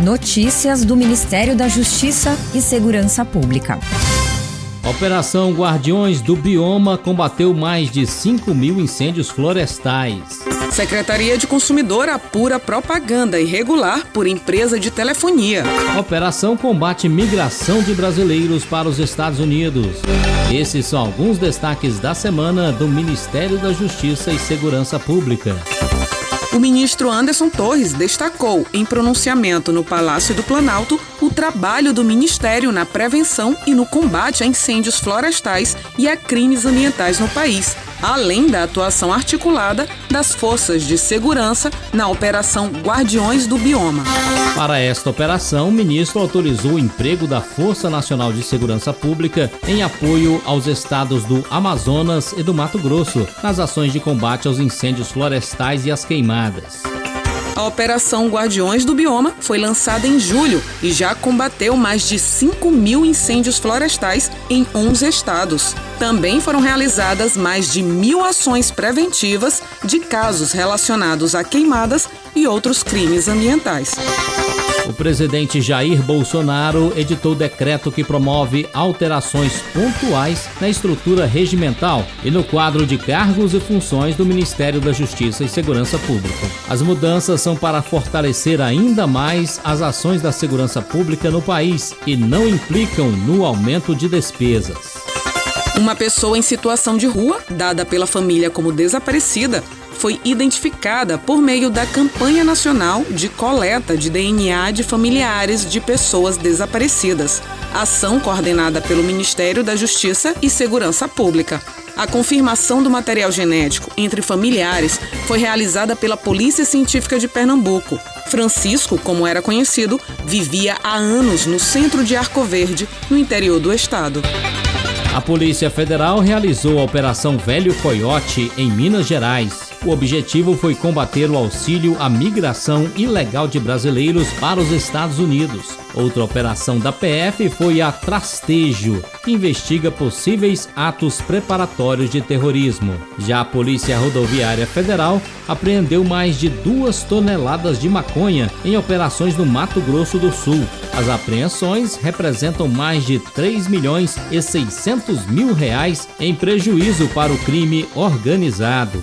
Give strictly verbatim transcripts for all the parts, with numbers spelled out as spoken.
Notícias do Ministério da Justiça e Segurança Pública. Operação Guardiões do Bioma combateu mais de cinco mil incêndios florestais. Secretaria de Consumidor apura propaganda irregular por empresa de telefonia. Operação combate migração de brasileiros para os Estados Unidos. Esses são alguns destaques da semana do Ministério da Justiça e Segurança Pública. O ministro Anderson Torres destacou, em pronunciamento no Palácio do Planalto, o trabalho do Ministério na prevenção e no combate a incêndios florestais e a crimes ambientais no país, além da atuação articulada das forças de segurança na Operação Guardiões do Bioma. Para esta operação, o ministro autorizou o emprego da Força Nacional de Segurança Pública em apoio aos estados do Amazonas e do Mato Grosso, nas ações de combate aos incêndios florestais e às queimadas. A Operação Guardiões do Bioma foi lançada em julho e já combateu mais de cinco mil incêndios florestais em onze estados. Também foram realizadas mais de mil ações preventivas de casos relacionados a queimadas e outros crimes ambientais. O presidente Jair Bolsonaro editou decreto que promove alterações pontuais na estrutura regimental e no quadro de cargos e funções do Ministério da Justiça e Segurança Pública. As mudanças são para fortalecer ainda mais as ações da segurança pública no país e não implicam no aumento de despesas. Uma pessoa em situação de rua, dada pela família como desaparecida, foi identificada por meio da Campanha Nacional de Coleta de D N A de Familiares de Pessoas Desaparecidas, ação coordenada pelo Ministério da Justiça e Segurança Pública. A confirmação do material genético entre familiares foi realizada pela Polícia Científica de Pernambuco. Francisco, como era conhecido, vivia há anos no centro de Arco Verde, no interior do estado. A Polícia Federal realizou a Operação Velho Coiote em Minas Gerais. O objetivo foi combater o auxílio à migração ilegal de brasileiros para os Estados Unidos. Outra operação da P F foi a Trastejo, que investiga possíveis atos preparatórios de terrorismo. Já a Polícia Rodoviária Federal apreendeu mais de duas toneladas de maconha em operações no Mato Grosso do Sul. As apreensões representam mais de três milhões e seiscentos mil reais em prejuízo para o crime organizado.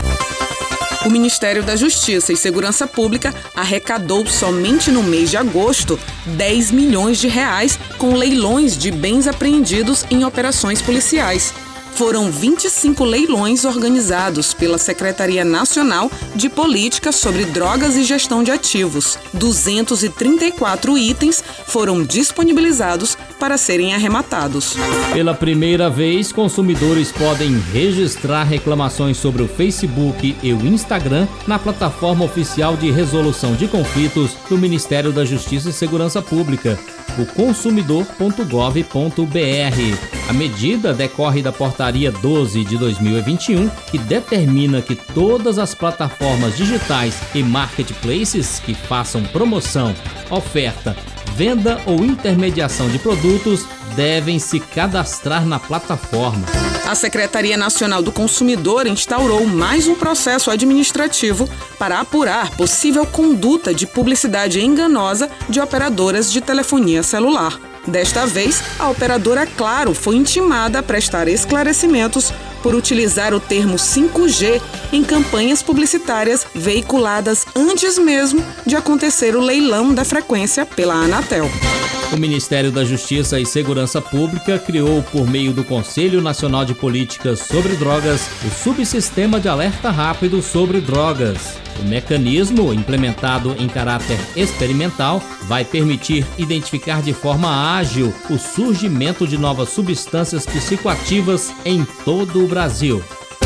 O Ministério da Justiça e Segurança Pública arrecadou somente no mês de agosto dez milhões de reais com leilões de bens apreendidos em operações policiais. Foram vinte e cinco leilões organizados pela Secretaria Nacional de Política sobre Drogas e Gestão de Ativos. duzentos e trinta e quatro itens foram disponibilizados para serem arrematados. Pela primeira vez, consumidores podem registrar reclamações sobre o Facebook e o Instagram na plataforma oficial de resolução de conflitos do Ministério da Justiça e Segurança Pública, o consumidor ponto gov ponto br. A medida decorre da Portaria doze de dois mil e vinte e um, que determina que todas as plataformas digitais e marketplaces que façam promoção, oferta, venda ou intermediação de produtos devem se cadastrar na plataforma. A Secretaria Nacional do Consumidor instaurou mais um processo administrativo para apurar possível conduta de publicidade enganosa de operadoras de telefonia celular. Desta vez, a operadora Claro foi intimada a prestar esclarecimentos por utilizar o termo cinco G em campanhas publicitárias veiculadas antes mesmo de acontecer o leilão da frequência pela Anatel. O Ministério da Justiça e Segurança Pública criou, por meio do Conselho Nacional de Políticas sobre Drogas, o Subsistema de Alerta Rápido sobre Drogas. O mecanismo, implementado em caráter experimental, vai permitir identificar de forma ágil o surgimento de novas substâncias psicoativas em todo o Brasil.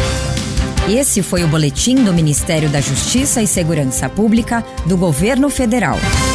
Esse foi o boletim do Ministério da Justiça e Segurança Pública do Governo Federal.